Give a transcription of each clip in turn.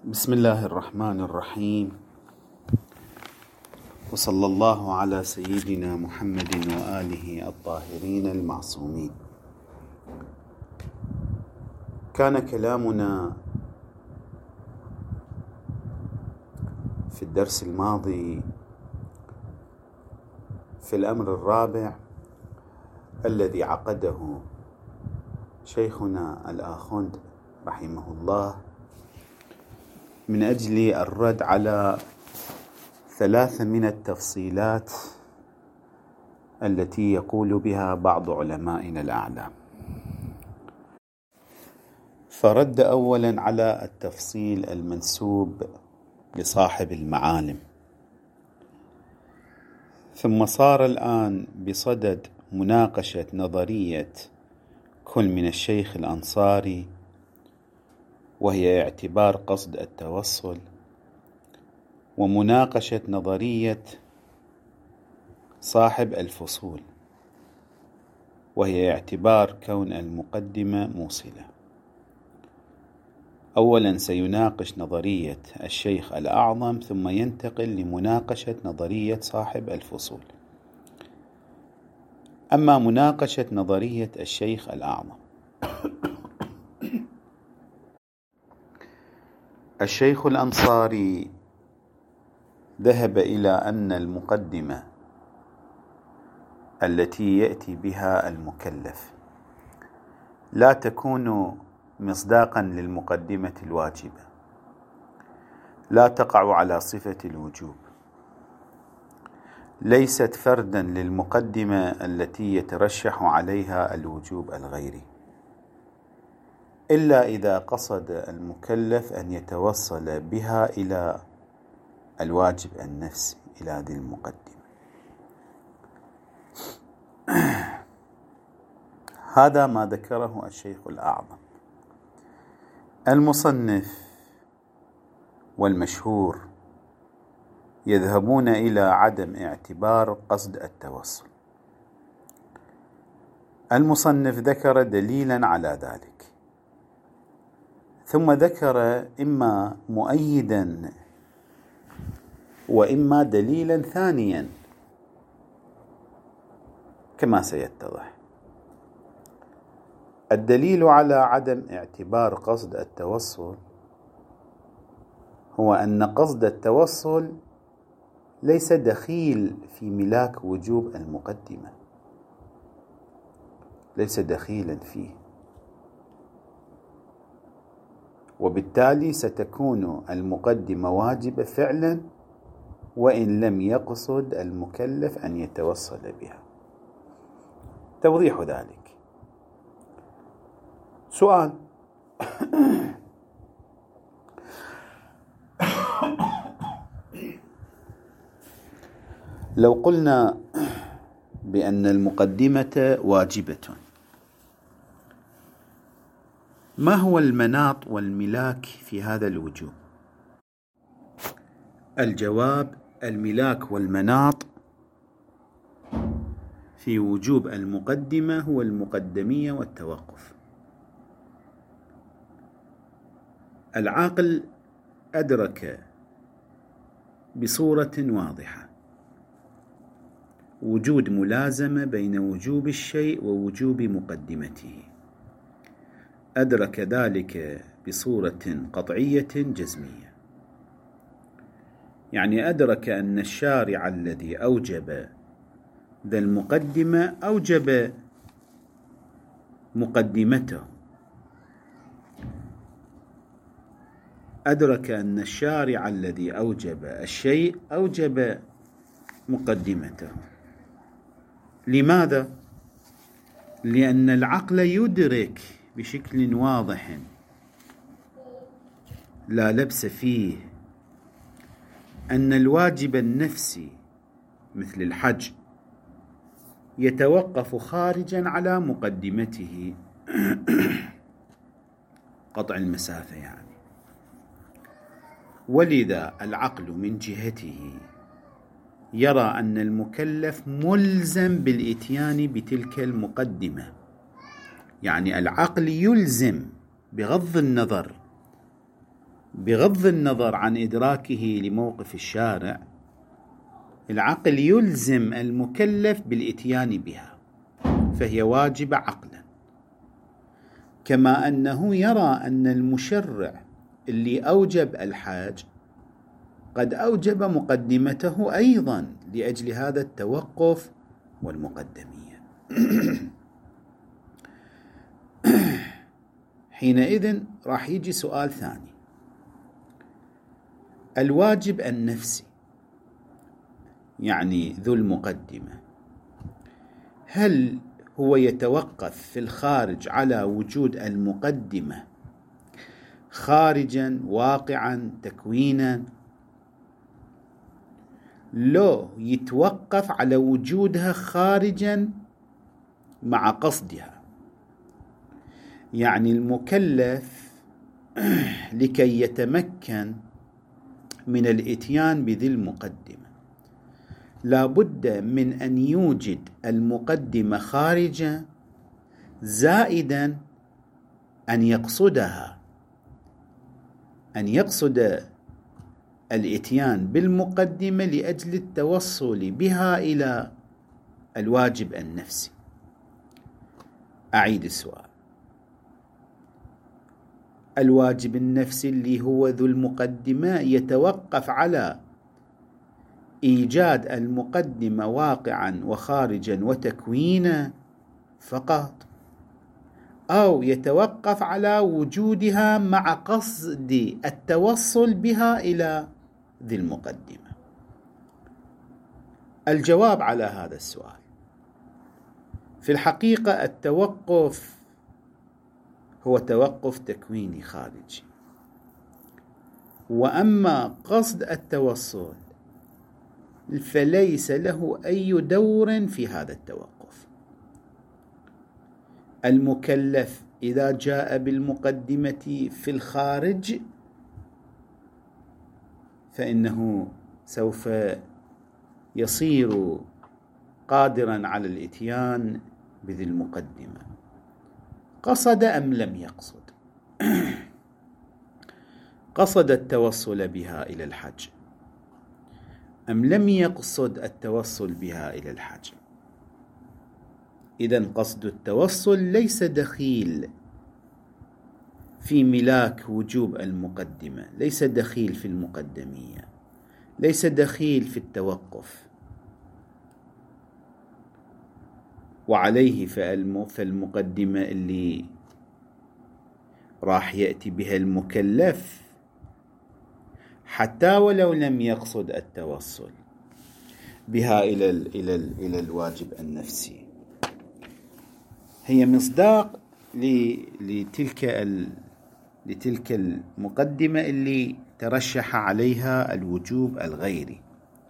بسم الله الرحمن الرحيم، وصلى الله على سيدنا محمد وآله الطاهرين المعصومين. كان كلامنا في الدرس الماضي في الأمر الرابع الذي عقده شيخنا الآخوند رحمه الله من أجل الرد على 3 من التفصيلات التي يقول بها بعض علمائنا الأعلام. فرد أولا على التفصيل المنسوب لصاحب المعالم، ثم صار الآن بصدد مناقشة نظرية كل من الشيخ الأنصاري، وهي اعتبار قصد التوصل، ومناقشة نظرية صاحب الفصول، وهي اعتبار كون المقدمة موصلة. أولا سيناقش نظرية الشيخ الأعظم، ثم ينتقل لمناقشة نظرية صاحب الفصول. أما مناقشة نظرية الشيخ الأعظم، الشيخ الأنصاري ذهب إلى أن المقدمة التي يأتي بها المكلف لا تكون مصداقا للمقدمة الواجبة، لا تقع على صفة الوجوب، ليست فردا للمقدمة التي يترشح عليها الوجوب الغيري، إلا إذا قصد المكلف أن يتوصل بها إلى الواجب النفسي، إلى ذي المقدمة. هذا ما ذكره الشيخ الأعظم. المصنف والمشهور يذهبون إلى عدم اعتبار قصد التوصل. المصنف ذكر دليلا على ذلك، ثم ذكر إما مؤيدا وإما دليلا ثانيا كما سيتضح. الدليل على عدم اعتبار قصد التوصل هو أن قصد التوصل ليس دخيل في ملاك وجوب المقدمة، ليس دخيلا فيه، وبالتالي ستكون المقدمة واجبة فعلا وإن لم يقصد المكلف أن يتوصل بها. توضيح ذلك. سؤال: لو قلنا بأن المقدمة واجبة، ما هو المناط والملاك في هذا الوجوب؟ الجواب: الملاك والمناط في وجوب المقدمة هو المقدمية والتوقف. العاقل أدرك بصورة واضحة وجود ملازمة بين وجوب الشيء ووجوب مقدمته، أدرك ذلك بصورة قطعية جزمية، يعني أدرك أن الشارع الذي أوجب ذا المقدمة أوجب مقدمته، أدرك أن الشارع الذي أوجب الشيء أوجب مقدمته. لماذا؟ لأن العقل يدرك بشكل واضح لا لبس فيه أن الواجب النفسي مثل الحج يتوقف خارجا على مقدمته، قطع المسافة يعني. ولذا العقل من جهته يرى أن المكلف ملزم بالإتيان بتلك المقدمة، يعني العقل يلزم بغض النظر بغض النظر عن إدراكه لموقف الشارع، العقل يلزم المكلف بالإتيان بها، فهي واجبة عقلا. كما أنه يرى أن المشرع اللي أوجب الحج قد أوجب مقدمته أيضا لأجل هذا التوقف والمقدمية. حينئذ راح يجي سؤال ثاني: الواجب النفسي يعني ذو المقدمة، هل هو يتوقف في الخارج على وجود المقدمة خارجا واقعا تكوينا، لو يتوقف على وجودها خارجا مع قصدها؟ يعني المكلف لكي يتمكن من الإتيان بذي المقدمة لا بد من أن يوجد المقدمة خارجة، زائدا أن يقصدها، أن يقصد الإتيان بالمقدمة لأجل التوصل بها إلى الواجب النفسي. أعيد السؤال: الواجب النفسي اللي هو ذو المقدمة يتوقف على إيجاد المقدمة واقعا وخارجا وتكوينا فقط، أو يتوقف على وجودها مع قصد التوصل بها إلى ذي المقدمة؟ الجواب على هذا السؤال: في الحقيقة التوقف هو توقف تكويني خارجي، وأما قصد التوصل فليس له أي دور في هذا التوقف. المكلف إذا جاء بالمقدمة في الخارج فإنه سوف يصير قادرا على الإتيان بذي المقدمة، قصد أم لم يقصد. قصد التوصل بها إلى الحج أم لم يقصد التوصل بها إلى الحج؟ إذن قصد التوصل ليس دخيل في ملاك وجوب المقدمة، ليس دخيل في المقدمية، ليس دخيل في التوقف. وعليه فالمقدمة اللي راح يأتي بها المكلف حتى ولو لم يقصد التوصل بها إلى الواجب النفسي هي مصداق لتلك المقدمة اللي ترشح عليها الوجوب الغيري،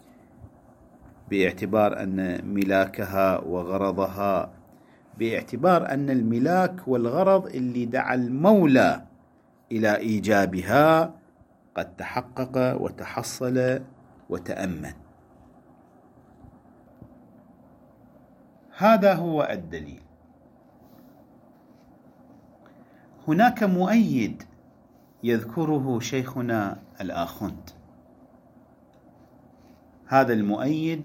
باعتبار أن ملاكها وغرضها، باعتبار أن الملاك والغرض اللي دعا المولى إلى إيجابها قد تحقق وتحصل وتأمن. هذا هو الدليل. هناك مؤيد يذكره شيخنا الآخوند. هذا المؤيد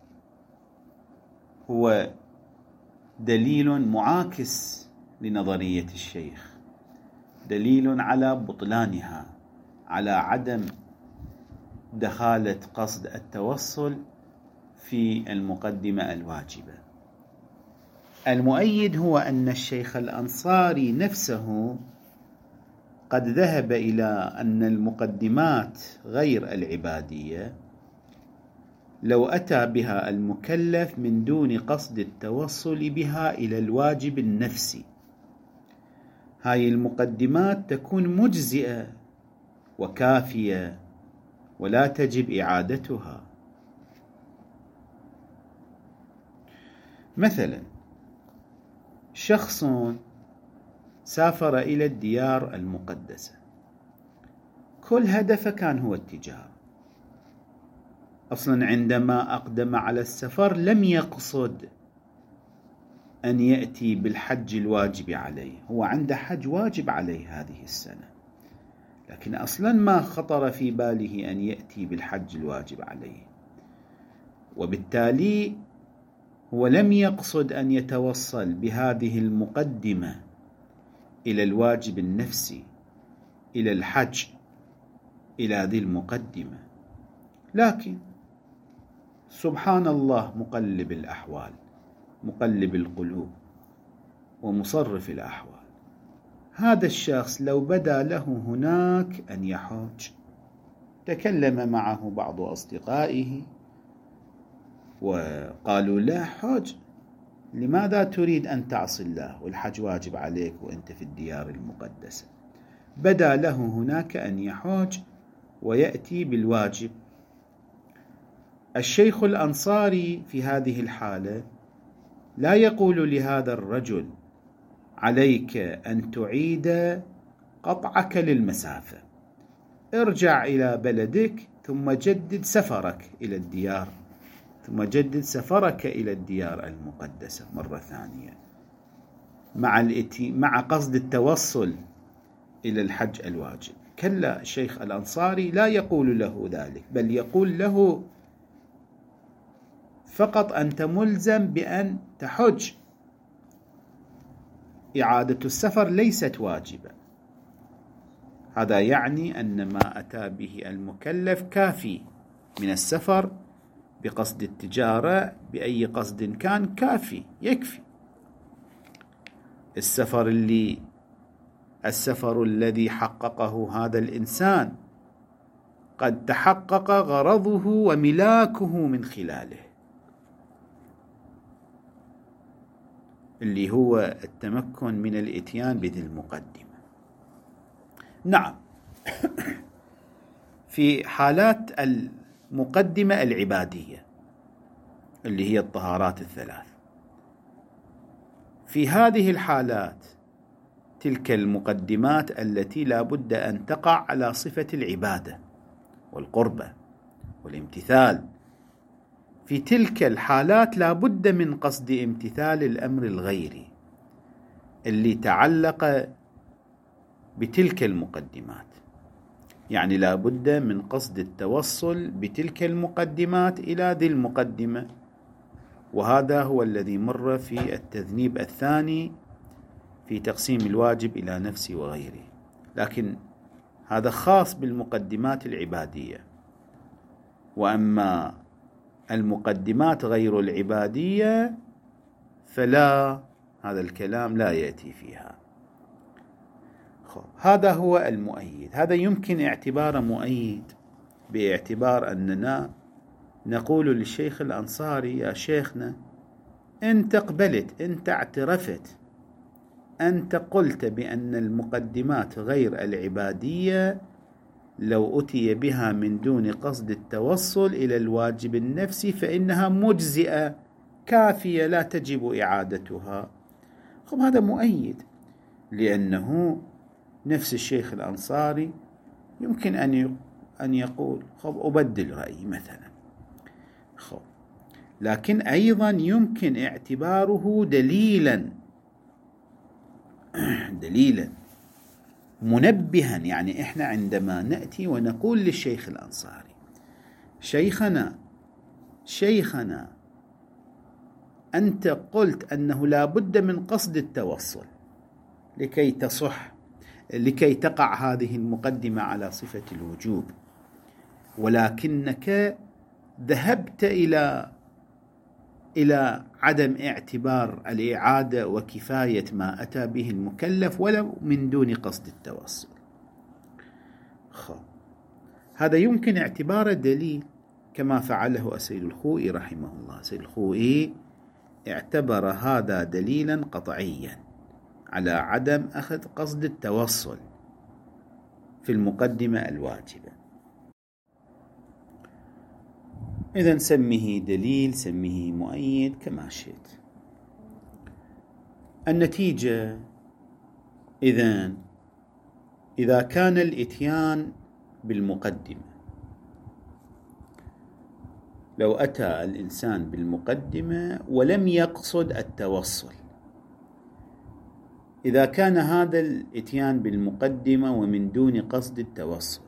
هو دليل معاكس لنظرية الشيخ، دليل على بطلانها، على عدم دخالة قصد التوصل في المقدمة الواجبة. المؤيد هو أن الشيخ الأنصاري نفسه قد ذهب إلى أن المقدمات غير العبادية لو أتى بها المكلف من دون قصد التوصل بها إلى الواجب النفسي، هاي المقدمات تكون مجزئة وكافية ولا تجب إعادتها. مثلا شخص سافر إلى الديار المقدسة، كل هدفه كان هو التجارة، أصلا عندما أقدم على السفر لم يقصد أن يأتي بالحج الواجب عليه، هو عنده حج واجب عليه هذه السنة، لكن أصلا ما خطر في باله أن يأتي بالحج الواجب عليه، وبالتالي هو لم يقصد أن يتوصل بهذه المقدمة إلى الواجب النفسي، إلى الحج، إلى ذي المقدمة. لكن سبحان الله مقلب الأحوال، مقلب القلوب ومصرف الأحوال، هذا الشخص لو بدا له هناك أن يحج، تكلم معه بعض أصدقائه وقالوا له: حج، لماذا تريد أن تعصي الله والحج واجب عليك وأنت في الديار المقدسة؟ بدا له هناك أن يحج ويأتي بالواجب. الشيخ الأنصاري في هذه الحالة لا يقول لهذا الرجل: عليك أن تعيد قطعك للمسافة، ارجع إلى بلدك ثم جدد سفرك إلى الديار، ثم جدد سفرك إلى الديار المقدسة مرة ثانية مع قصد التوصل إلى الحج الواجب. كلا، الشيخ الأنصاري لا يقول له ذلك، بل يقول له فقط أنت ملزم بأن تحج، إعادة السفر ليست واجبة. هذا يعني أن ما أتى به المكلف كافي من السفر بقصد التجارة بأي قصد كان، كافي يكفي. السفر الذي حققه هذا الإنسان قد تحقق غرضه وملاكه من خلاله، اللي هو التمكن من الإتيان بذي المقدمة. نعم، في حالات المقدمة العبادية اللي هي الطهارات الثلاث، في هذه الحالات تلك المقدمات التي لا بد أن تقع على صفة العبادة والقربة والامتثال، في تلك الحالات لا بد من قصد امتثال الأمر الغيري اللي تعلق بتلك المقدمات، يعني لا بد من قصد التوصل بتلك المقدمات إلى ذي المقدمة. وهذا هو الذي مر في التذنيب الثاني في تقسيم الواجب إلى نفسي وغيره، لكن هذا خاص بالمقدمات العبادية. وأما المقدمات غير العبادية فلا، هذا الكلام لا يأتي فيها. هذا هو المؤيد. هذا يمكن اعتباره مؤيد باعتبار أننا نقول للشيخ الأنصاري: يا شيخنا، أنت قبلت، أنت اعترفت، أنت قلت بأن المقدمات غير العبادية لو أتي بها من دون قصد التوصل إلى الواجب النفسي فإنها مجزئة كافية لا تجب إعادتها. هذا مؤيد، لأنه نفس الشيخ الأنصاري يمكن أن يقول: أبدل رأيي مثلا، لكن أيضا يمكن اعتباره دليلا منبها. يعني إحنا عندما نأتي ونقول للشيخ الأنصاري: شيخنا أنت قلت أنه لا بد من قصد التوصل لكي تقع هذه المقدمة على صفة الوجوب، ولكنك ذهبت إلى عدم اعتبار الإعادة وكفاية ما أتى به المكلف ولو من دون قصد التوصل. هذا يمكن اعتباره دليل، كما فعله السيد الخوئي رحمه الله. السيد الخوئي اعتبر هذا دليلا قطعيا على عدم أخذ قصد التوصل في المقدمة الواجبة. إذن سميه دليل، سميه مؤيد، كما شئت. النتيجة إذا كان الإتيان بالمقدمة، لو أتى الإنسان بالمقدمة ولم يقصد التوصل، إذا كان هذا الإتيان بالمقدمة ومن دون قصد التوصل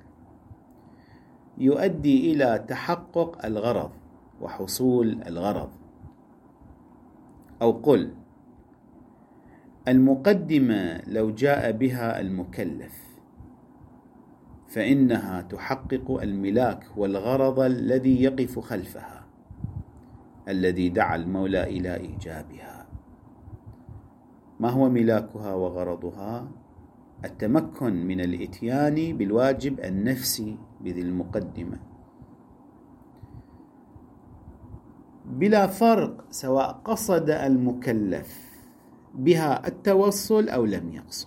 يؤدي إلى تحقق الغرض وحصول الغرض، أو قل المقدمة لو جاء بها المكلف فإنها تحقق الملاك والغرض الذي يقف خلفها الذي دعا المولى إلى إيجابها. ما هو ملاكها وغرضها؟ التمكن من الإتيان بالواجب النفسي بذي المقدمة، بلا فرق سواء قصد المكلف بها التوصل أو لم يقصد.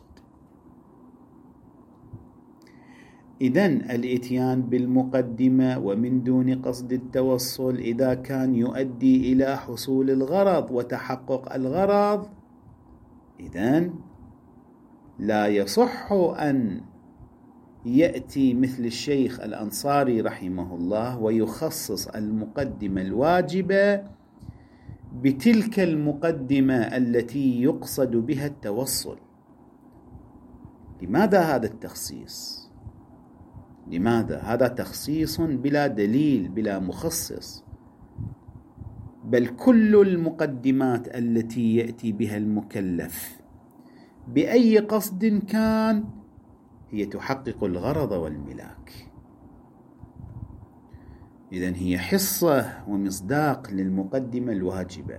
إذن الإتيان بالمقدمة ومن دون قصد التوصل إذا كان يؤدي إلى حصول الغرض وتحقق الغرض، إذن لا يصح أن يأتي مثل الشيخ الأنصاري رحمه الله ويخصص المقدمة الواجبة بتلك المقدمة التي يقصد بها التوصل. لماذا هذا التخصيص؟ لماذا؟ هذا تخصيص بلا دليل بلا مخصص، بل كل المقدمات التي يأتي بها المكلف بأي قصد كان هي تحقق الغرض والملاك. إذن هي حصة ومصداق للمقدمة الواجبة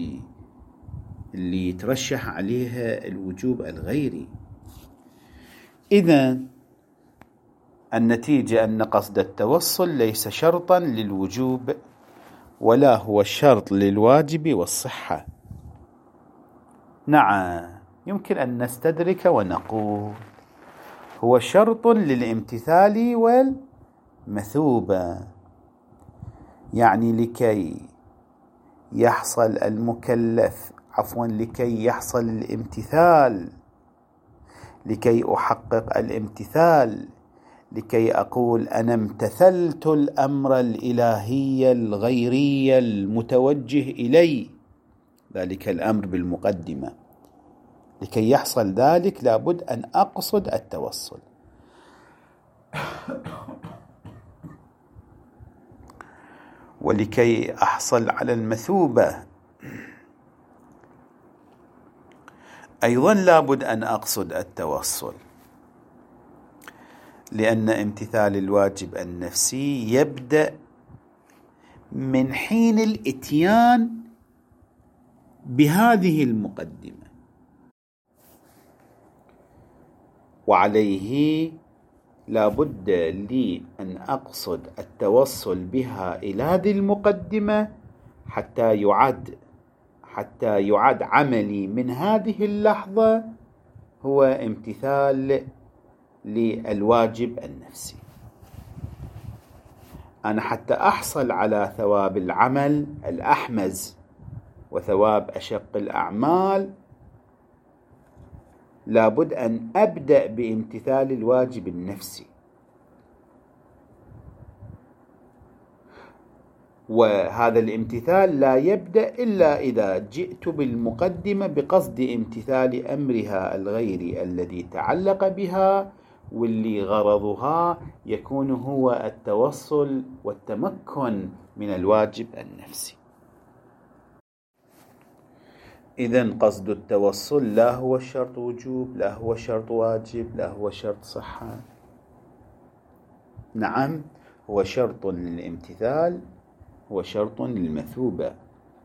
اللي يترشح عليها الوجوب الغيري. إذن النتيجة أن قصد التوصل ليس شرطا للوجوب ولا هو الشرط للواجب والصحة. نعم، يمكن أن نستدرك ونقول هو شرط للامتثال والمثوبة، يعني لكي يحصل لكي يحصل الامتثال، لكي أحقق الامتثال، لكي أقول أنا امتثلت الأمر الإلهي الغيري المتوجه إلي، ذلك الأمر بالمقدمة، لكي يحصل ذلك لابد أن أقصد التوصل. ولكي أحصل على المثوبة أيضا لابد أن أقصد التوصل، لأن امتثال الواجب النفسي يبدأ من حين الإتيان بهذه المقدمة، وعليه لابد لي أن أقصد التوصل بها إلى هذه المقدمة حتى يعد عملي من هذه اللحظة هو امتثال للواجب النفسي. أنا حتى أحصل على ثواب العمل الأحمز وثواب أشق الأعمال لابد أن أبدأ بامتثال الواجب النفسي، وهذا الامتثال لا يبدأ إلا إذا جئت بالمقدمة بقصد امتثال أمرها الغيري الذي تعلق بها واللي غرضها يكون هو التوصل والتمكن من الواجب النفسي. إذن قصد التوصل لا هو شرط وجوب، لا هو شرط واجب، لا هو شرط صحة. نعم، هو شرط للامتثال، هو شرط للمثوبة.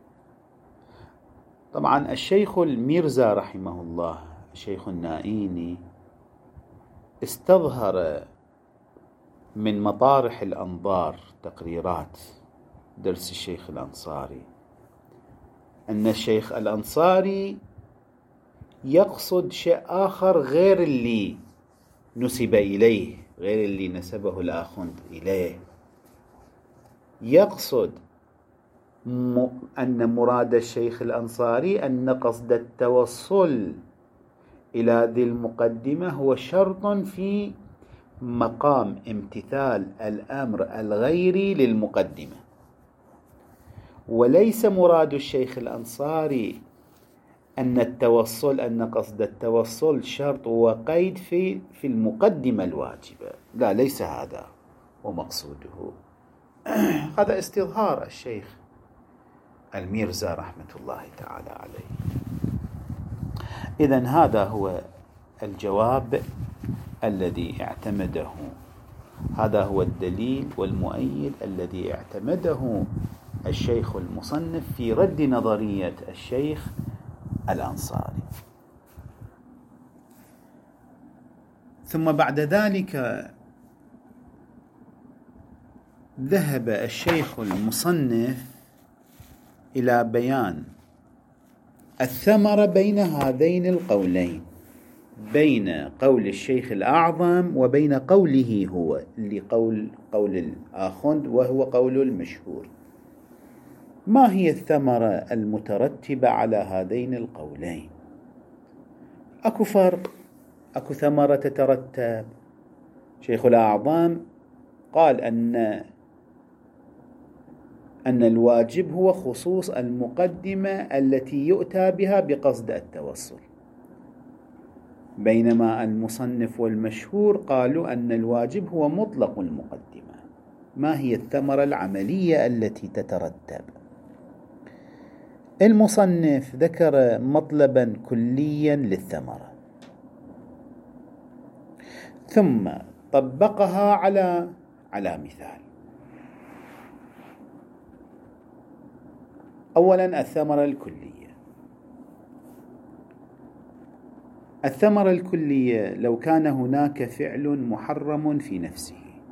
طبعا الشيخ الميرزا رحمه الله، الشيخ النائيني، استظهر من مطارح الأنظار تقريرات درس الشيخ الأنصاري أن الشيخ الأنصاري يقصد شيء آخر غير اللي نسب إليه، غير اللي نسبه الآخوند إليه. يقصد أن مراد الشيخ الأنصاري أن قصد التوصل إلى ذي المقدمة هو شرط في مقام امتثال الأمر الغيري للمقدمة، وليس مراد الشيخ الأنصاري أن قصد التوصل شرط وقيد في المقدمة الواجبة. لا، ليس هذا ومقصوده. هذا استظهار الشيخ الميرزا رحمة الله تعالى عليه. إذن هذا هو الجواب الذي اعتمده، هذا هو الدليل والمؤيد الذي اعتمده الشيخ المصنف في رد نظرية الشيخ الأنصاري. ثم بعد ذلك ذهب الشيخ المصنف إلى بيان الثمرة بين هذين القولين، بين قول الشيخ الأعظم وبين قوله هو، اللي قول الآخوند وهو قول المشهور. ما هي الثمرة المترتبة على هذين القولين؟ أكو فرق، أكو ثمرة تترتب. شيخ الأعظم قال أن الواجب هو خصوص المقدمة التي يؤتى بها بقصد التوصل، بينما المصنف والمشهور قالوا أن الواجب هو مطلق المقدمة. ما هي الثمرة العملية التي تترتب؟ المصنف ذكر مطلبا كليا للثمرة، ثم طبقها على مثال. أولا الثمرة الكلية. الثمرة الكلية لو كان هناك فعل محرم في نفسه،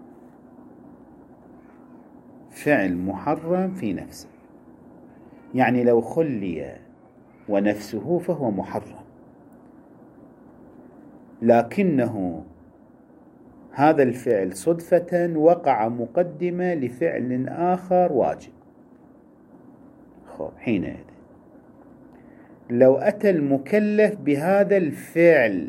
فعل محرم في نفسه، يعني لو خلي ونفسه فهو محرم، لكنه هذا الفعل صدفة وقع مقدمة لفعل آخر واجب. حينئذ لو أتى المكلف بهذا الفعل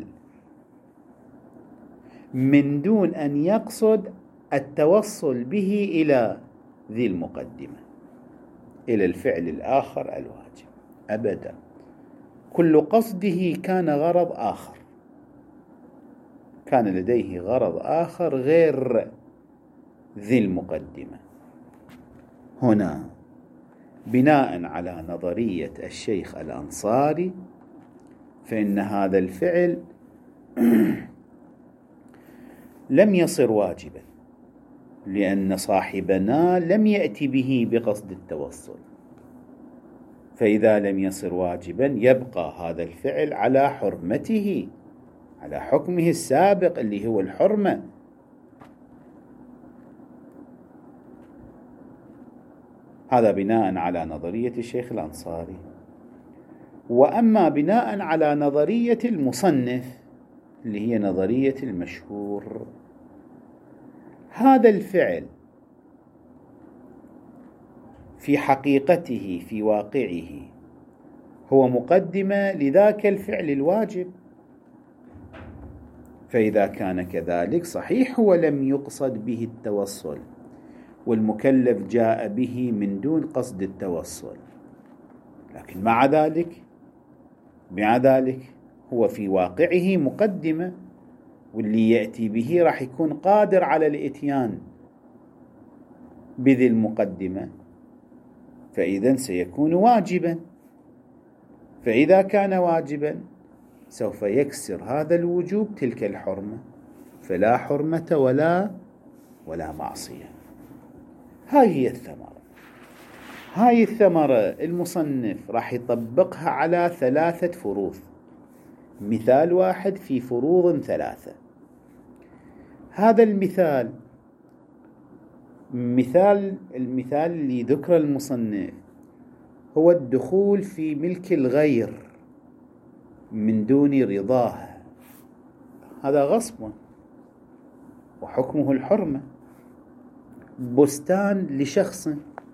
من دون أن يقصد التوصل به إلى ذي المقدمة، إلى الفعل الآخر الواجب، أبدا، كل قصده كان غرض آخر، كان لديه غرض آخر غير ذي المقدمة. هنا بناء على نظرية الشيخ الأنصاري فإن هذا الفعل لم يصر واجبا، لأن صاحبنا لم يأتي به بقصد التوصل، فإذا لم يصر واجبا يبقى هذا الفعل على حرمته، على حكمه السابق اللي هو الحرمة. هذا بناء على نظرية الشيخ الأنصاري. وأما بناء على نظرية المصنف اللي هي نظرية المشهور، هذا الفعل في حقيقته في واقعه هو مقدمة لذاك الفعل الواجب، فإذا كان كذلك صحيح هو لم يقصد به التوصل، والمكلف جاء به من دون قصد التوصل، لكن مع ذلك هو في واقعه مقدمة، واللي يأتي به راح يكون قادر على الإتيان بذي المقدمة، فإذا سيكون واجبا. فإذا كان واجبا سوف يكسر هذا الوجوب تلك الحرمة، فلا حرمة ولا معصية. هاي هي الثمرة. هاي الثمرة المصنف راح يطبقها على 3 فروض، مثال واحد في فروض 3. هذا المثال اللي ذكر المصنف هو الدخول في ملك الغير من دون رضاه، هذا غصب وحكمه الحرمة. بستان لشخص،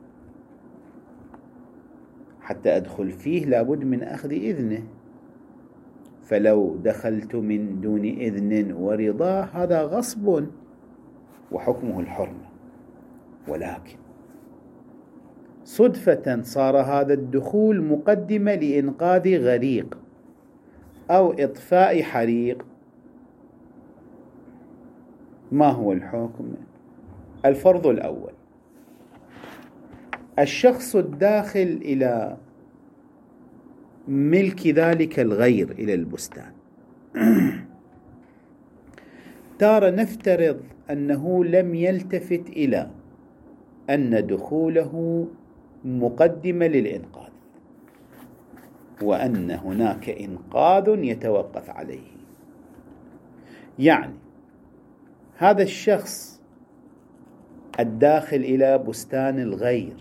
حتى أدخل فيه لابد من أخذ إذنه، فلو دخلت من دون إذن ورضاه هذا غصب وحكمه الحرمة. ولكن صدفة صار هذا الدخول مقدمة لإنقاذ غريق أو إطفاء حريق، ما هو الحكم؟ الفرض الأول: الشخص الداخل إلى ملك ذلك الغير إلى البستان تارة نفترض أنه لم يلتفت إلى أن دخوله مقدمة للإنقاذ، وأن هناك إنقاذ يتوقف عليه. يعني هذا الشخص الداخل إلى بستان الغير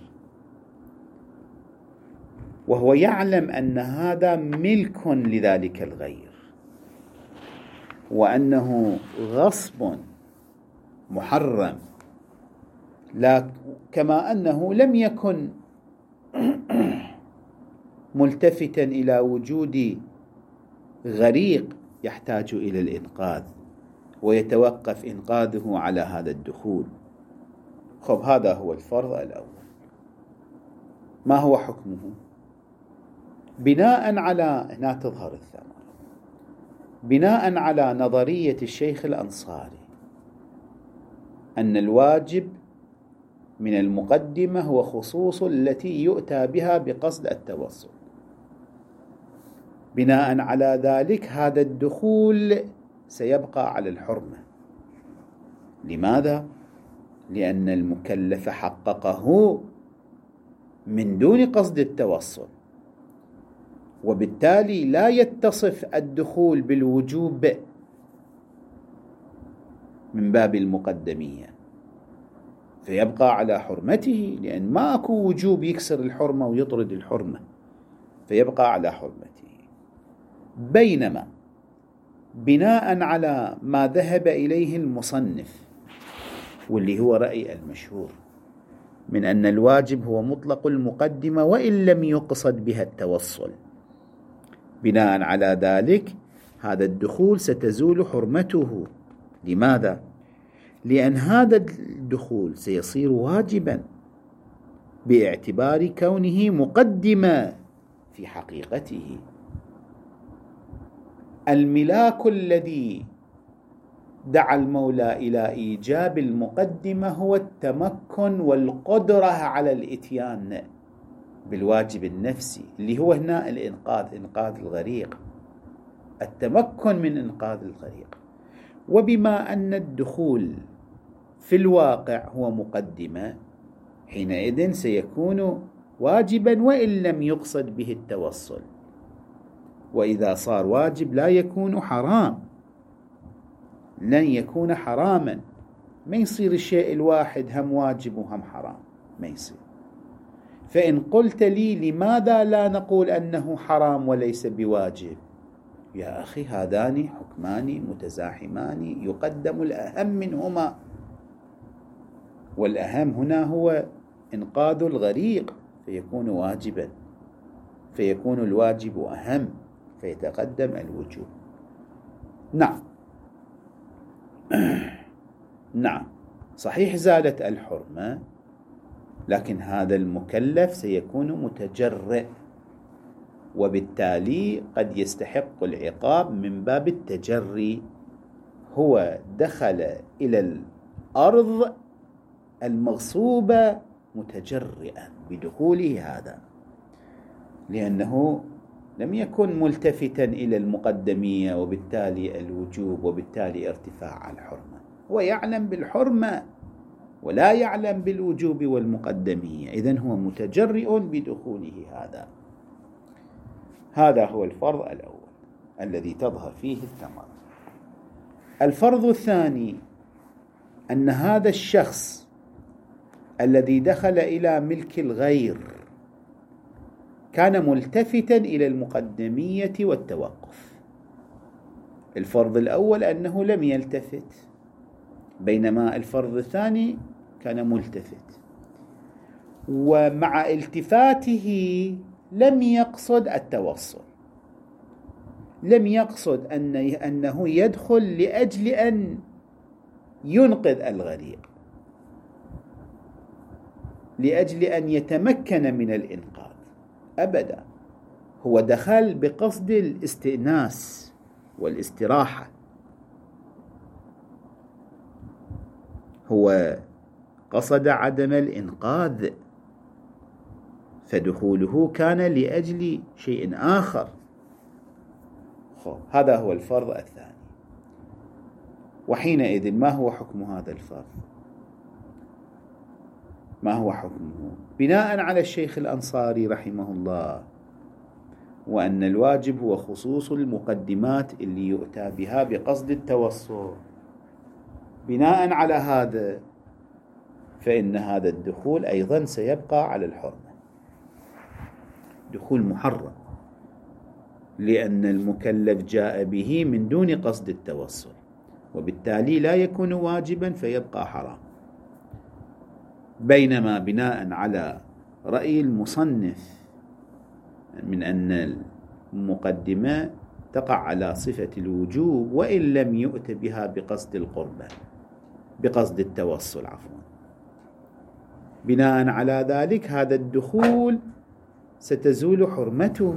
وهو يعلم أن هذا ملك لذلك الغير، وأنه غصب محرم، لا كما أنه لم يكن ملتفتا إلى وجود غريق يحتاج إلى الإنقاذ ويتوقف إنقاذه على هذا الدخول. هذا هو الفرض الأول. ما هو حكمه؟ بناء على هنا تظهر الثمرة. بناء على نظرية الشيخ الأنصاري أن الواجب من المقدمة هو خصوص التي يؤتى بها بقصد التوسل، بناء على ذلك هذا الدخول سيبقى على الحرمة. لماذا؟ لأن المكلف حققه من دون قصد التوسل، وبالتالي لا يتصف الدخول بالوجوب من باب المقدمية، فيبقى على حرمته، لأن ما أكو وجوب يكسر الحرمة ويطرد الحرمة، فيبقى على حرمته. بينما بناء على ما ذهب إليه المصنف، واللي هو رأي المشهور، من أن الواجب هو مطلق المقدمة وإن لم يقصد بها التوصل، بناء على ذلك هذا الدخول ستزول حرمته. لماذا؟ لأن هذا الدخول سيصير واجبا باعتبار كونه مقدمة في حقيقته. الملاك الذي دعا المولى إلى إيجاب المقدمة هو التمكن والقدرة على الإتيان بالواجب النفسي، اللي هو هنا الإنقاذ، إنقاذ الغريق، التمكن من إنقاذ الغريق. وبما أن الدخول في الواقع هو مقدمة، حينئذ سيكون واجبا وإن لم يقصد به التوصل. وإذا صار واجب لا يكون حرام، لن يكون حراما. ما يصير الشيء الواحد هم واجب وهم حرام، ما يصير. فإن قلت لي لماذا لا نقول أنه حرام وليس بواجب؟ يا أخي هذان حكمان متزاحمان، يقدم الأهم منهما، والأهم هنا هو إنقاذ الغريق، فيكون واجبا، فيكون الواجب أهم، فيتقدم الوجوب. نعم نعم، صحيح زالت الحرمة، لكن هذا المكلف سيكون متجرئ، وبالتالي قد يستحق العقاب من باب التجري. هو دخل إلى الأرض المغصوبة متجرئا بدخوله هذا، لأنه لم يكن ملتفتا إلى المقدمية وبالتالي الوجوب وبالتالي ارتفاع الحرمة. هو يعلم بالحرمة ولا يعلم بالوجوب والمقدمية، إذن هو متجرئ بدخوله هذا. هذا هو الفرض الأول الذي تظهر فيه الثمرة. الفرض الثاني أن هذا الشخص الذي دخل إلى ملك الغير كان ملتفتا إلى المقدمية والتوقف. الفرض الأول أنه لم يلتفت، بينما الفرض الثاني كان ملتفت، ومع التفاته لم يقصد التوصل، لم يقصد أنه يدخل لأجل أن ينقذ الغريق، لأجل أن يتمكن من الإنقاذ، أبدا. هو دخل بقصد الاستئناس والاستراحة، هو قصد عدم الإنقاذ، فدخوله كان لأجل شيء آخر. هذا هو الفرض الثاني. وحينئذ ما هو حكم هذا الفرض؟ ما هو حكمه؟ بناء على الشيخ الأنصاري رحمه الله، وأن الواجب هو خصوص المقدمات اللي يؤتى بها بقصد التوسل، بناء على هذا فإن هذا الدخول أيضا سيبقى على الحرمة، دخول محرم، لأن المكلف جاء به من دون قصد التوسل، وبالتالي لا يكون واجبا فيبقى حرام. بينما بناء على رأي المصنف من أن المقدمة تقع على صفة الوجوب وإن لم يؤت بها بقصد القربة، بقصد التوسل عفوا، بناء على ذلك هذا الدخول ستزول حرمته.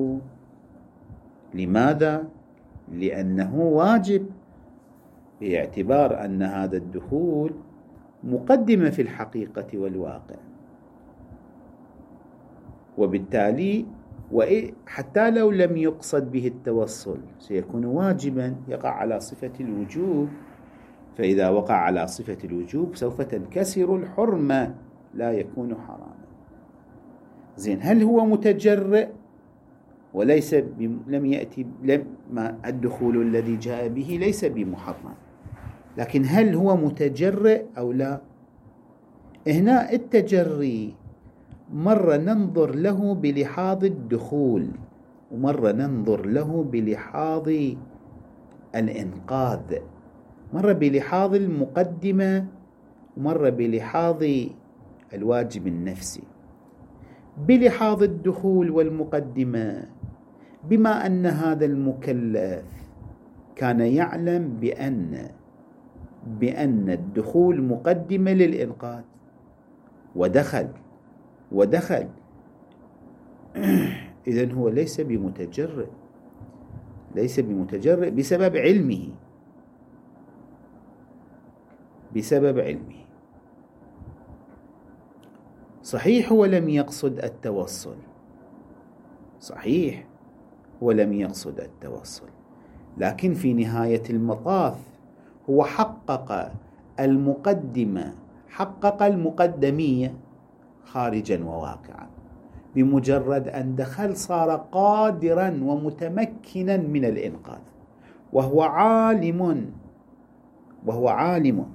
لماذا؟ لأنه واجب، باعتبار أن هذا الدخول مقدمة في الحقيقة والواقع، وبالتالي حتى لو لم يقصد به التوصل سيكون واجبا، يقع على صفة الوجوب، فإذا وقع على صفة الوجوب سوف تنكسر الحرمة، لا يكون حراما. زين، هل هو متجرئ وليس لم يأتي الدخول الذي جاء به ليس بمحرم، لكن هل هو متجرئ أو لا؟ هنا التجري مرة ننظر له بلحاظ الدخول، ومرة ننظر له بلحاظ الإنقاذ، مرة بلحاظ المقدمة ومرة بلحاظ الواجب النفسي. بلحاظ الدخول والمقدمة، بما أن هذا المكلف كان يعلم بأن الدخول مقدمة للإنقاذ ودخل إذن هو ليس بمتجرئ بسبب علمه. صحيح هو لم يقصد التوصل، لكن في نهاية المطاف هو حقق المقدمية خارجا وواقعا. بمجرد أن دخل صار قادرا ومتمكنا من الإنقاذ، وهو عالم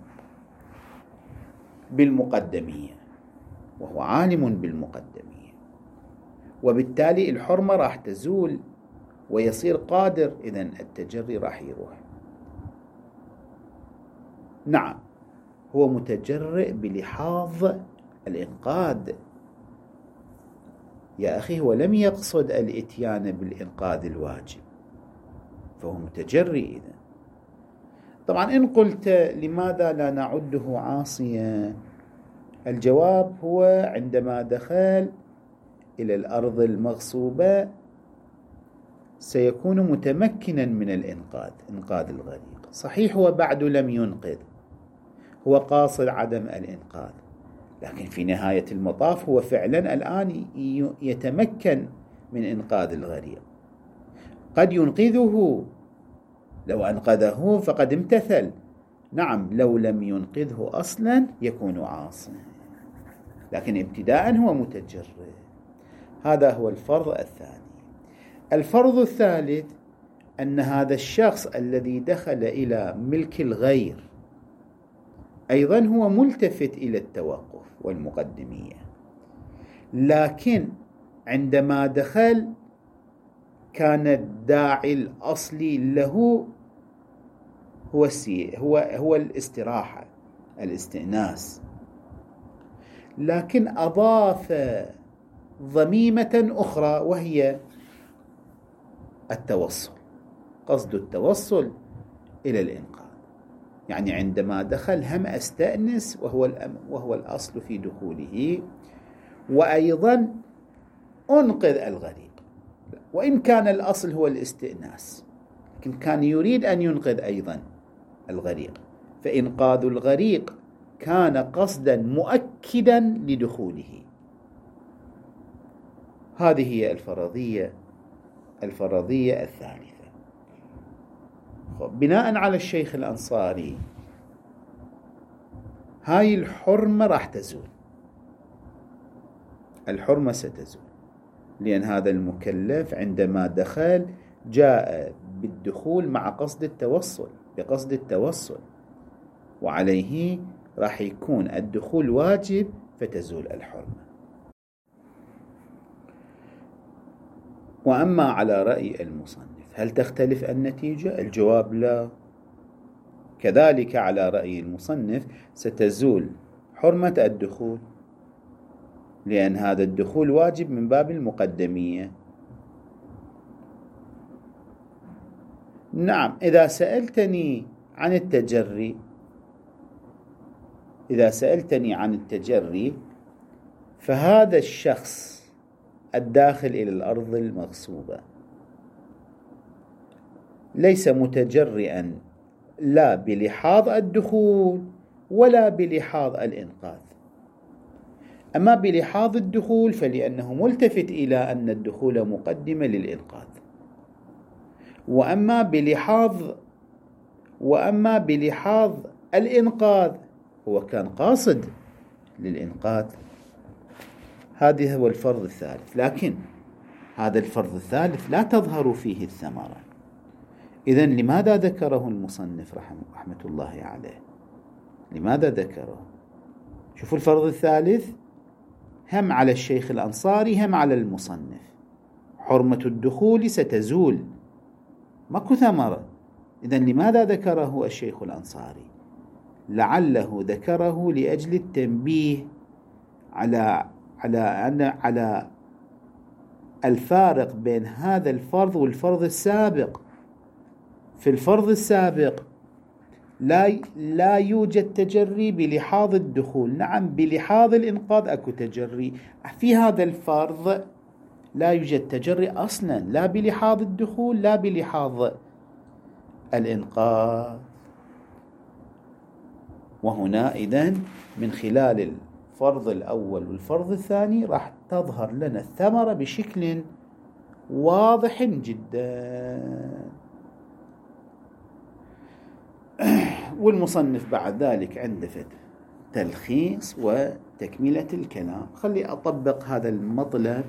بالمقدمية، وبالتالي الحرمة راح تزول ويصير قادر، إذن التجري راح يروح. نعم، هو متجرئ بلحاظ الإنقاذ. يا أخي، هو لم يقصد الإتيان بالإنقاذ الواجب، فهو متجرئ. إذن طبعا إن قلت لماذا لا نعده عاصيا، الجواب هو عندما دخل إلى الأرض المغصوبة سيكون متمكنا من إنقاذ الغريق. صحيح هو بعد لم ينقذ، هو قاصد عدم الإنقاذ، لكن في نهاية المطاف هو فعلا الآن يتمكن من إنقاذ الغريق. قد ينقذه، لو أنقذه فقد امتثل. نعم، لو لم ينقذه أصلا يكون عاصيا، لكن ابتداء هو متجرئ. هذا هو الفرض الثاني. الفرض الثالث أن هذا الشخص الذي دخل إلى ملك الغير أيضا هو ملتفت إلى التوقف والمقدمية، لكن عندما دخل كان الداعي الأصلي له هو الاستراحة، الاستئناس، لكن أضاف ضميمة أخرى وهي التوصل، قصد التوصل إلى الإنقاذ. يعني عندما دخل هم أستأنس وهو الأصل في دخوله، وأيضا أنقذ الغريق، وإن كان الأصل هو الاستئناس، لكن كان يريد أن ينقذ أيضا الغريق، فإنقاذ الغريق كان قصدا مؤكدا لدخوله. هذه هي الفرضية الثالثة. بناء على الشيخ الأنصاري هاي الحرمة راح تزول، الحرمة ستزول، لأن هذا المكلف عندما دخل جاء بالدخول مع بقصد التوصل، وعليه راح يكون الدخول واجب فتزول الحرمة. وأما على رأي المصنف هل تختلف النتيجة؟ الجواب لا. كذلك على رأي المصنف ستزول حرمة الدخول، لأن هذا الدخول واجب من باب المقدمية. نعم، إذا سألتني عن التجري فهذا الشخص الداخل إلى الأرض المغصوبة ليس متجرئا لا بلحاظ الدخول ولا بلحاظ الإنقاذ. أما بلحاظ الدخول فلأنه ملتفت إلى أن الدخول مقدمة للإنقاذ، وأما بلحاظ الإنقاذ هو كان قاصد للإنقاذ. هذا هو الفرض الثالث، لكن هذا الفرض الثالث لا تظهر فيه الثمرة. إذن لماذا ذكره المصنف رحمة الله عليه؟ لماذا ذكره؟ شوفوا الفرض الثالث هم على الشيخ الأنصاري هم على المصنف، حرمة الدخول ستزول، ماكو ثمرة. إذن لماذا ذكره الشيخ الأنصاري؟ لعله ذكره لأجل التنبيه على الفارق بين هذا الفرض والفرض السابق. في الفرض السابق لا يوجد تجري بلحاظ الدخول، نعم بلحاظ الإنقاذ أكو تجري. في هذا الفرض لا يوجد تجري أصلا، لا بلحاظ الدخول لا بلحاظ الإنقاذ. وهنا إذن من خلال الفرض الأول والفرض الثاني راح تظهر لنا الثمرة بشكل واضح جدا. والمصنف بعد ذلك عنده تلخيص وتكملة الكلام. خلي أطبق هذا المطلب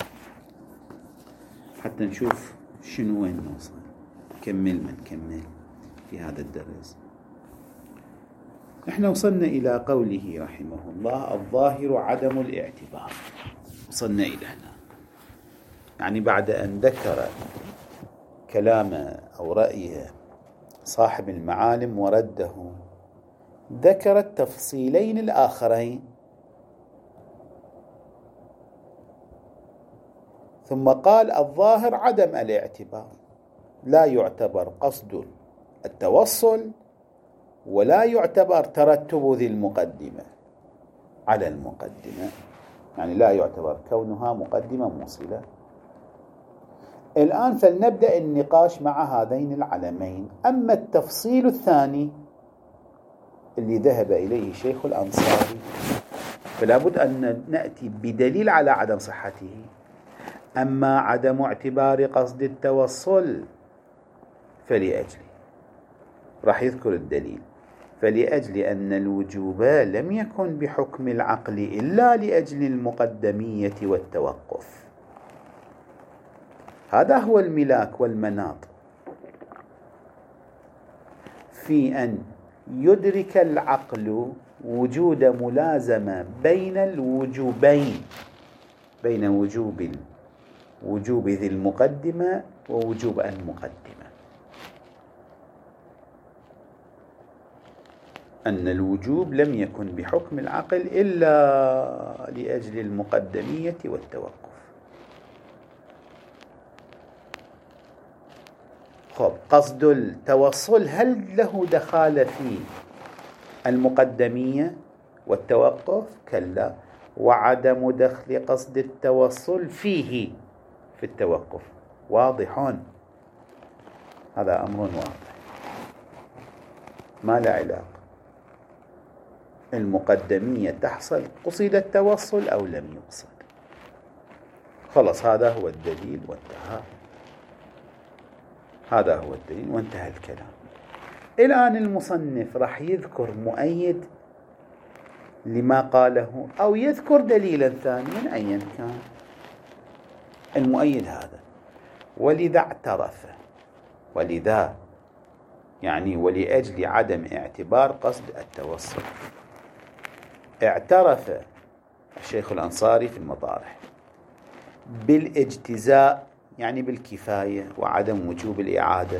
حتى نشوف شنو وين نوصل. نكمل في هذا الدرس. احنا وصلنا إلى قوله رحمه الله الظاهر عدم الاعتبار. وصلنا إلى هنا، يعني بعد أن ذكر كلام أو رأي صاحب المعالم ورده، ذكر التفصيلين الآخرين، ثم قال الظاهر عدم الاعتبار، لا يعتبر قصد التوصل ولا يعتبر ترتب ذي المقدمة على المقدمة، يعني لا يعتبر كونها مقدمة موصلة. الآن فلنبدأ النقاش مع هذين العلمين. أما التفصيل الثاني اللي ذهب إليه شيخ الأنصاري فلا بد أن نأتي بدليل على عدم صحته. أما عدم اعتبار قصد التوصل فلأجل، راح يذكر الدليل، فلأجل أن الوجوب لم يكن بحكم العقل إلا لأجل المقدمية والتوقف. هذا هو الملاك والمناط في أن يدرك العقل وجود ملازمة بين الوجوبين، بين وجوب ذي المقدمة ووجوب المقدمة، أن الوجوب لم يكن بحكم العقل إلا لأجل المقدمية والتوقف. خب قصد التوصل هل له دخالة في المقدمية والتوقف؟ كلا. وعدم دخل قصد التوصل فيه في التوقف واضح. هذا أمر واضح ما له علاقة. المقدمية تحصل قصد التوصل أو لم يقصد، خلص هذا هو الدليل وانتهى. هذا هو الدليل وانتهى الكلام. الآن المصنف راح يذكر مؤيد لما قاله أو يذكر دليلا ثانيا أيا كان. المؤيد هذا ولذا اعترف، ولذا يعني ولأجل عدم اعتبار قصد التوصل اعترف الشيخ الأنصاري في المطارح بالاجتزاء يعني بالكفاية وعدم وجوب الإعادة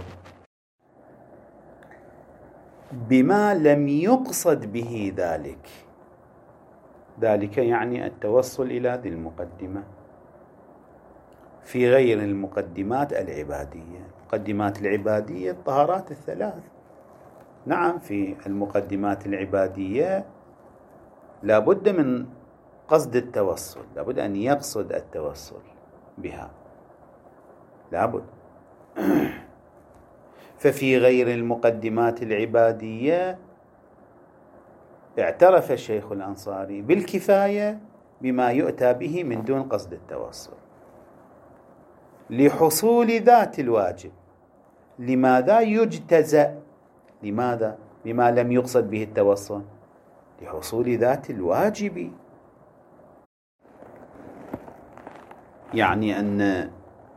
بما لم يقصد به ذلك. ذلك يعني التوصل إلى ذي المقدمة في غير المقدمات العبادية. المقدمات العبادية الطهارات الثلاث. نعم في المقدمات العبادية لا بد من قصد التوصل، لا بد أن يقصد التوصل بها، لا بد. ففي غير المقدمات العبادية اعترف الشيخ الأنصاري بالكفاية بما يؤتى به من دون قصد التوصل لحصول ذات الواجب. لماذا يجتزأ؟ لماذا؟ بما لم يقصد به التوصل لحصول ذات الواجب، يعني أن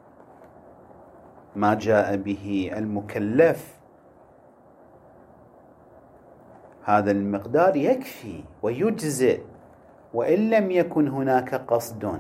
ما جاء به المكلف هذا المقدار يكفي ويجزئ وإن لم يكن هناك قصد.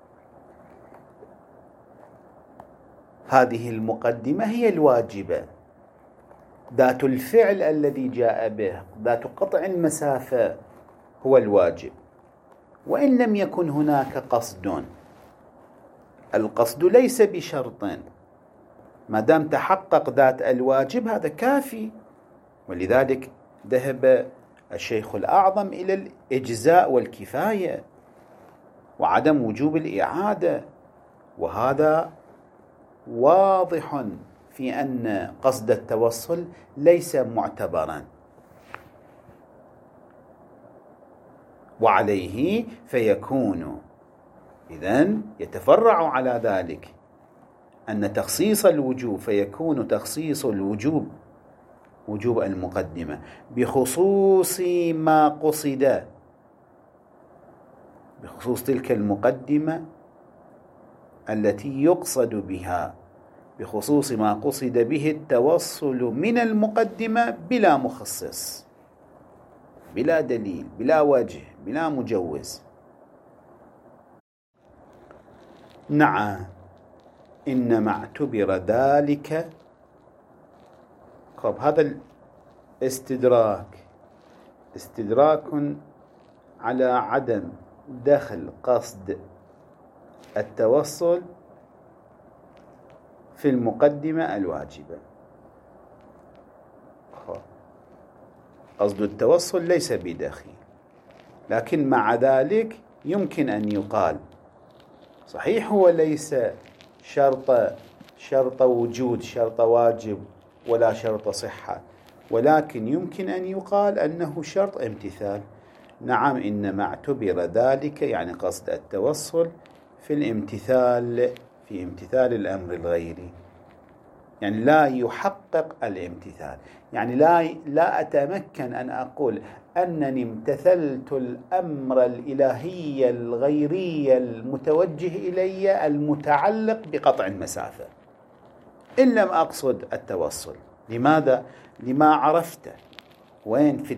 هذه المقدمة هي الواجبة، ذات الفعل الذي جاء به، ذات قطع المسافة هو الواجب وإن لم يكن هناك قصد. القصد ليس بشرط، ما دام تحقق ذات الواجب هذا كافي. ولذلك ذهب الشيخ الأعظم إلى الإجزاء والكفاية وعدم وجوب الإعادة، وهذا واضح في أن قصد التوصل ليس معتبرا، وعليه فيكون إذن يتفرع على ذلك أن تخصيص الوجوب، فيكون تخصيص الوجوب وجوب المقدمة بخصوص ما قصد، بخصوص تلك المقدمة التي يقصد بها، بخصوص ما قصد به التوصل من المقدمة بلا مخصص، بلا دليل، بلا وجه، بلا مجوز. نعم إنما اعتبر ذلك. طب هذا الاستدراك استدراك على عدم دخل قصد التوصل في المقدمة الواجبة. قصد التوصل ليس بدخيل، لكن مع ذلك يمكن أن يقال صحيح هو ليس شرط وجود، شرط واجب ولا شرط صحة، ولكن يمكن أن يقال أنه شرط امتثال. نعم إنما اعتبر ذلك يعني قصد التوصل في الامتثال، في امتثال الأمر الغيري، يعني لا يحقق الامتثال. يعني لا أتمكن أن أقول أنني امتثلت الأمر الإلهي الغيري المتوجه إلي المتعلق بقطع المسافة إن لم أقصد التوصل. لماذا؟ لما عرفت وين في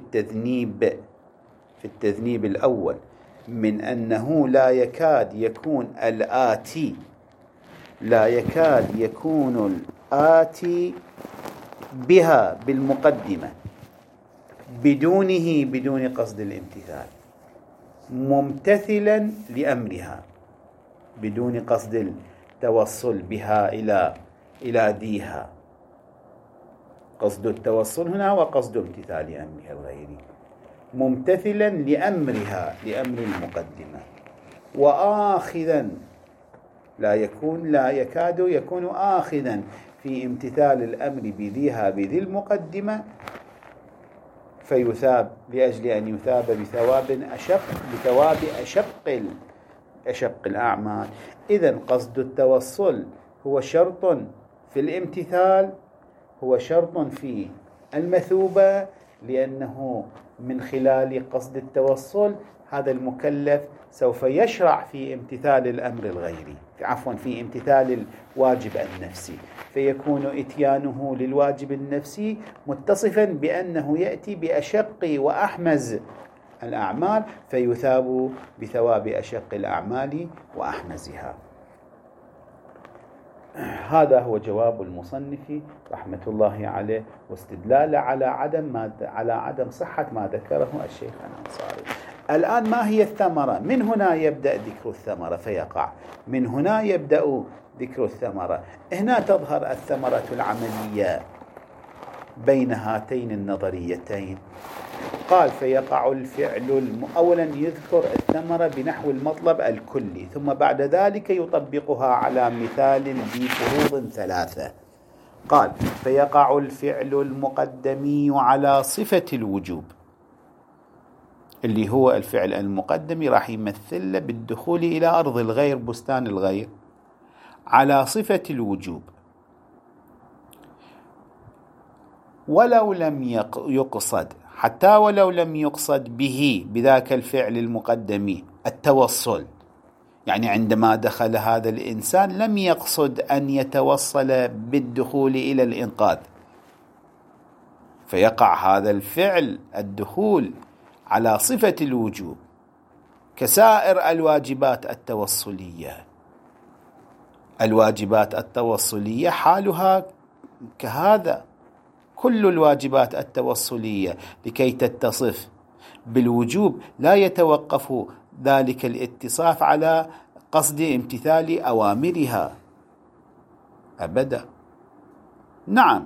التذنيب الأول من أنه لا يكاد يكون الآتي بها بالمقدمة بدون قصد الامتثال ممتثلا لأمرها بدون قصد التوصل بها إلى ذيها. قصد التوصل هنا وقصد امتثال أمرها الغيري، ممتثلا لأمرها، لأمر المقدمة، وآخذا، لا يكاد يكون آخذا في امتثال الأمر بذي المقدمة، فيثاب لأجل أن يثاب بثواب أشق الأعمال. إذن قصد التوصل هو شرط في الامتثال، هو شرط في المثوبة، لأنه من خلال قصد التوصل هذا المكلف سوف يشرع في امتثال الأمر الغيري، في امتثال الواجب النفسي، فيكون إتيانه للواجب النفسي متصفا بأنه يأتي بأشق وأحمز الأعمال، فيثاب بثواب أشق الأعمال وأحمزها. هذا هو جواب المصنف رحمة الله عليه، واستدلال على عدم صحة ما ذكره الشيخ الأنصاري. الآن ما هي الثمرة؟ من هنا يبدأ ذكر الثمرة فيقع، من هنا يبدأ ذكر الثمرة. هنا تظهر الثمرة العملية بين هاتين النظريتين. قال فيقع الفعل أولا يذكر الثمرة بنحو المطلب الكلي، ثم بعد ذلك يطبقها على مثال ذي فروض ثلاثة. قال فيقع الفعل المقدمي على صفة الوجوب، اللي هو الفعل المقدمي راح يمثل بالدخول إلى أرض الغير، بستان الغير، على صفة الوجوب، ولو لم يقصد، حتى ولو لم يقصد به بذاك الفعل المقدمي التوصل، يعني عندما دخل هذا الإنسان لم يقصد أن يتوصل بالدخول إلى الإنقاذ، فيقع هذا الفعل الدخول على صفة الوجوب كسائر الواجبات التوصلية. الواجبات التوصلية حالها كهذا، كل الواجبات التوصلية لكي تتصف بالوجوب لا يتوقف ذلك الاتصاف على قصد امتثال أوامرها أبدا. نعم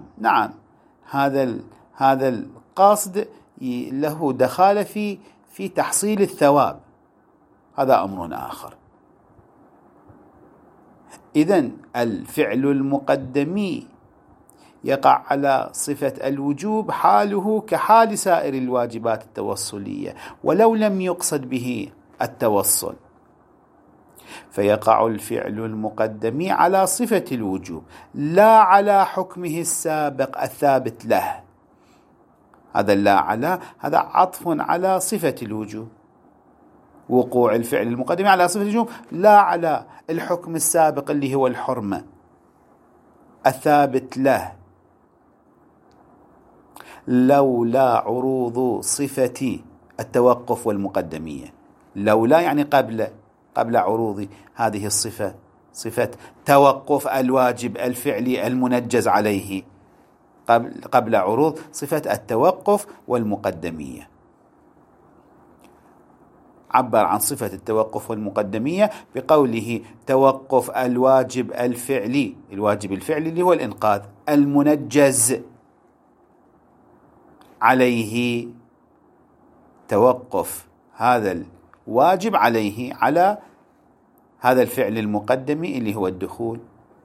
هذا القصد له دخالة في تحصيل الثواب، هذا أمر آخر. إذن الفعل المقدمي يقع على صفة الوجوب حاله كحال سائر الواجبات التوصلية ولو لم يقصد به التوصل، فيقع الفعل المقدمي على صفة الوجوب لا على حكمه السابق الثابت له. هذا لا على، هذا عطف على صفة الوجوب، وقوع الفعل المقدمي على صفة الوجوب لا على الحكم السابق اللي هو الحرمة الثابت له، لولا عروض صفة التوقف والمقدمية. لولا يعني قبل عروض هذه الصفة، صفة توقف الواجب الفعلي المنجز عليه، قبل عروض صفة التوقف والمقدمية. عبر عن صفة التوقف والمقدمية بقوله توقف الواجب الفعلي، الواجب الفعلي اللي هو الإنقاذ المنجز عليه، توقف هذا الواجب عليه على هذا الفعل المقدمي اللي هو الدخول.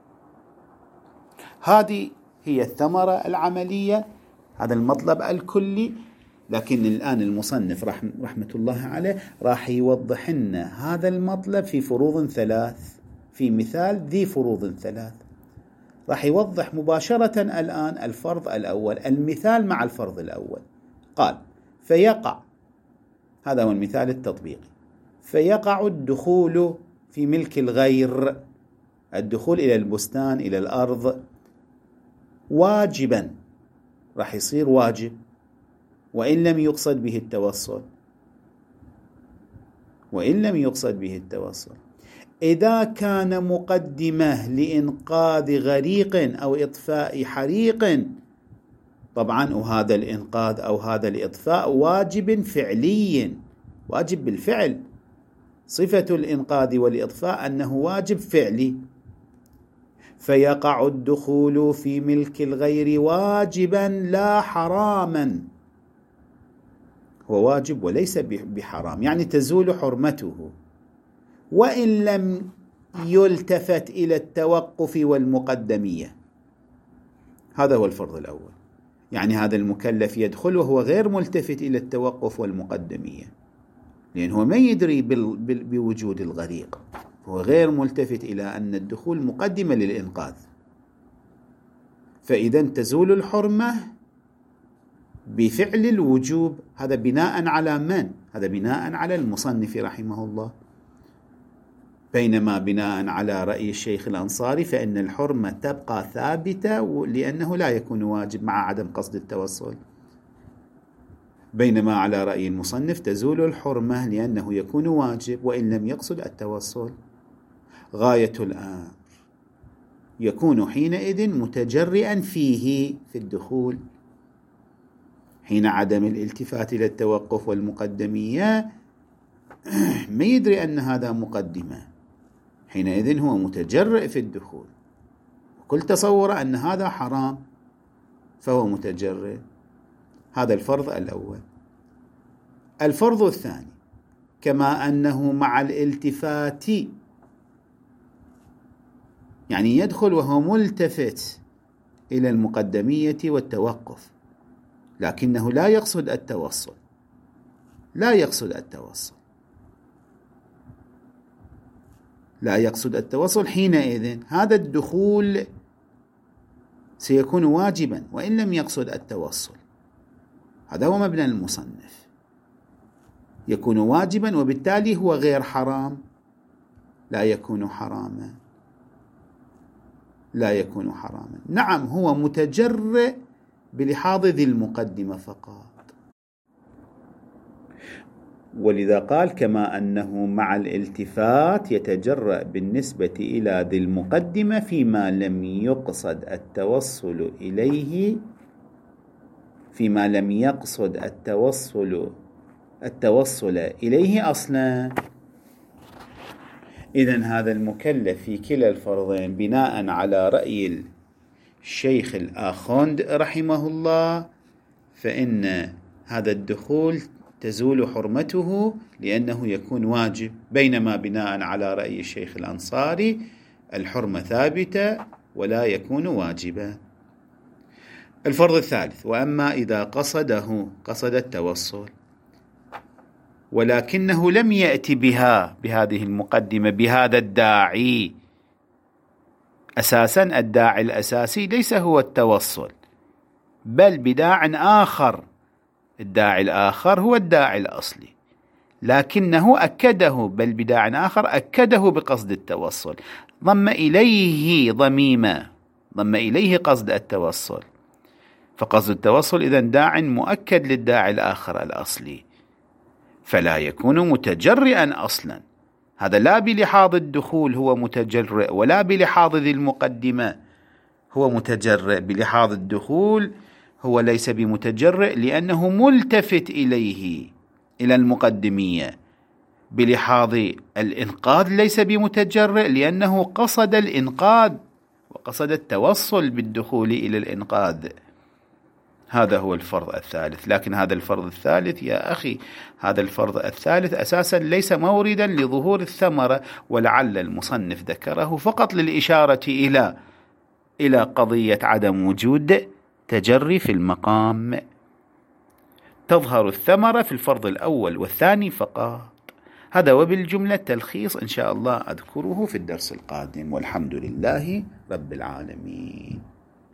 هذه هي الثمرة العملية، هذا المطلب الكلي. لكن الآن المصنف رحمة الله عليه راح يوضح لنا هذا المطلب في فروض ثلاث، في مثال ذي فروض ثلاث. راح يوضح مباشرة الآن الفرض الأول، المثال مع الفرض الأول. قال فيقع، هذا هو المثال التطبيقي، فيقع الدخول في ملك الغير، الدخول إلى البستان إلى الأرض واجبا، راح يصير واجب وإن لم يقصد به التوصل، وإن لم يقصد به التوصل. إذا كان مقدمة لإنقاذ غريق أو إطفاء حريق، طبعا وهذا الإنقاذ أو هذا الإطفاء واجب فعلي، واجب بالفعل، صفة الإنقاذ والإطفاء أنه واجب فعلي، فيقع الدخول في ملك الغير واجبا لا حراما. هو واجب وليس بحرام، يعني تزول حرمته وإن لم يلتفت إلى التوقف والمقدمية. هذا هو الفرض الأول، يعني هذا المكلف يدخل وهو غير ملتفت إلى التوقف والمقدمية، لأنه ما يدري بوجود الغريق، هو غير ملتفت إلى أن الدخول مقدمة للإنقاذ. فإذا تزول الحرمة بفعل الوجوب. هذا بناء على من؟ هذا بناء على المصنف رحمه الله، بينما بناء على رأي الشيخ الأنصاري فإن الحرمة تبقى ثابتة لأنه لا يكون واجب مع عدم قصد التوصل، بينما على رأي المصنف تزول الحرمة لأنه يكون واجب وإن لم يقصد التوصل. غاية الأمر يكون حينئذ متجرئا فيه في الدخول، حين عدم الالتفات إلى التوقف والمقدمية ما يدري أن هذا مقدمة، حينئذ هو متجرئ في الدخول، وكل تصور أن هذا حرام فهو متجرئ. هذا الفرض الأول. الفرض الثاني، كما أنه مع الالتفات، يعني يدخل وهو ملتفت إلى المقدمية والتوقف لكنه لا يقصد التوصل، لا يقصد التوصل، لا يقصد التوصل، حينئذ هذا الدخول سيكون واجبا وإن لم يقصد التوصل. هذا هو مبنى المصنف، يكون واجبا وبالتالي هو غير حرام، لا يكون حراما، لا يكون حراما. نعم هو متجرئ بلحاظ ذي المقدمة فقط، ولذا قال كما أنه مع الالتفات يتجرأ بالنسبة إلى ذي المقدمة فيما لم يقصد التوصل إليه، فيما لم يقصد التوصل إليه أصلا. إذن هذا المكلف في كلا الفرضين بناء على رأي الشيخ الآخوند رحمه الله فإن هذا الدخول تزول حرمته لأنه يكون واجب، بينما بناء على رأي الشيخ الأنصاري الحرمة ثابتة ولا يكون واجبا. الفرض الثالث، وأما إذا قصد التوصل ولكنه لم يأتي بهذه المقدمة بهذا الداعي، أساسا الداعي الأساسي ليس هو التوصل بل بداع آخر، الداعي الآخر هو الداعي الأصلي، لكنه أكده، بل بداع آخر أكده بقصد التوصل، ضم إليه ضميمة، ضم إليه قصد التوصل، فقصد التوصل إذن داع مؤكد للداعي الآخر الأصلي، فلا يكون متجرئا أصلا. هذا لا بلحاظ الدخول هو متجرئ ولا بلحاظ ذي المقدمة هو متجرئ. بلحاظ الدخول هو ليس بمتجرئ لأنه ملتفت إليه إلى المقدمية. بلحاظ الإنقاذ ليس بمتجرئ لأنه قصد الإنقاذ وقصد التوصل بالدخول إلى الإنقاذ. هذا هو الفرض الثالث. لكن هذا الفرض الثالث يا أخي، هذا الفرض الثالث أساسا ليس موردا لظهور الثمرة، ولعل المصنف ذكره فقط للإشارة إلى قضية عدم وجود تجري في المقام. تظهر الثمرة في الفرض الأول والثاني فقط. هذا وبالجملة تلخيص إن شاء الله أذكره في الدرس القادم، والحمد لله رب العالمين.